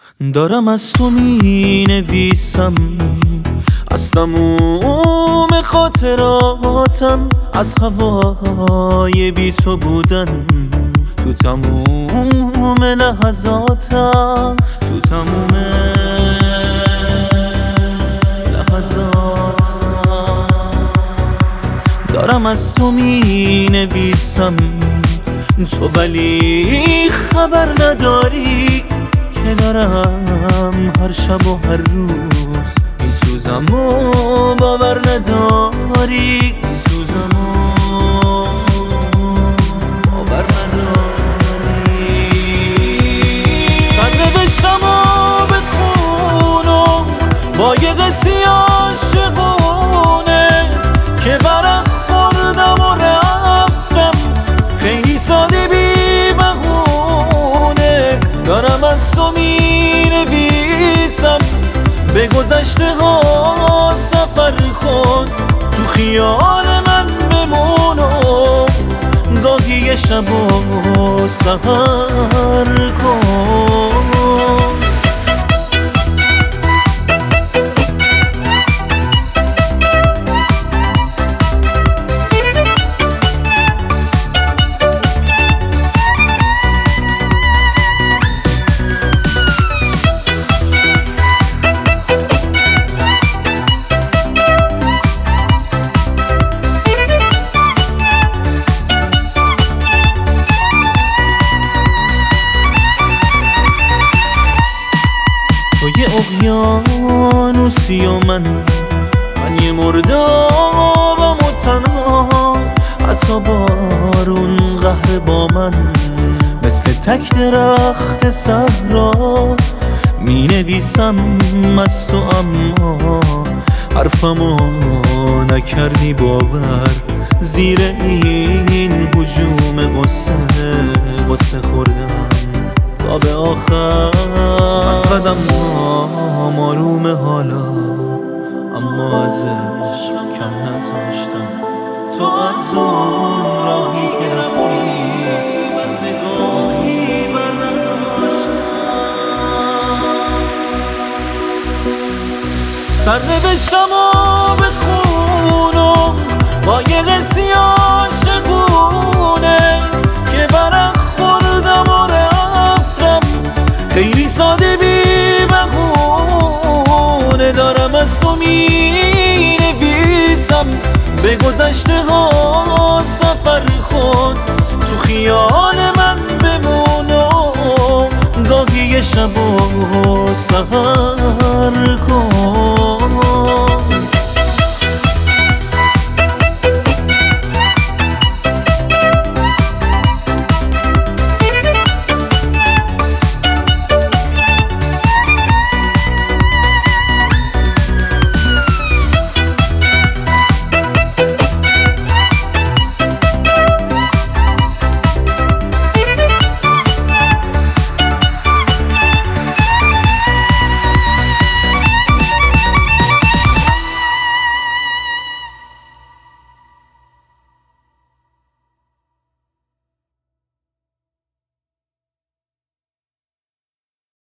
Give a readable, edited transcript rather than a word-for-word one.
دارم از تو می نویسم، از تموم خاطراتم، از هوای بی تو بودن تو تموم لحظاتم، تو تموم لحظاتم. دارم از تو می نویسم تو ولی خبر نداری که دارم هر شب و هر روز میسوزم و باور نداری، میسوزم و باور نداری. سرنوشتم و بخونم با یه قصه عاشقونه که برق خوردم و رفتم خیلی ساده بی بهونه. دارم از تو می نویسم به گذشته ها سفر کن، تو خیال من بمونم گاهی یه شب و سحر کن. تو یه اقیانوسی و من یه مردابم و تنها، حتی بارون قهر با من مثل تک درخت صحرا. می نویسم از تو اما حرفمو نکردی باور، زیر این هجوم غصه خوردم تا به آخر. قدم آروم حالا اما ازش کم نذاشتم، تو از اون راهی که رفتی من نگاهی بر نداشتم. سرنوشتم و بخونم با یه قصه عاشقونه که برق خوردم و رفتم خیلی ساده بی بهونه. دارم از تو می نویسم به گذشته ها سفر کن، تو خیال من بمونم گاهی یه شب و سحر کن.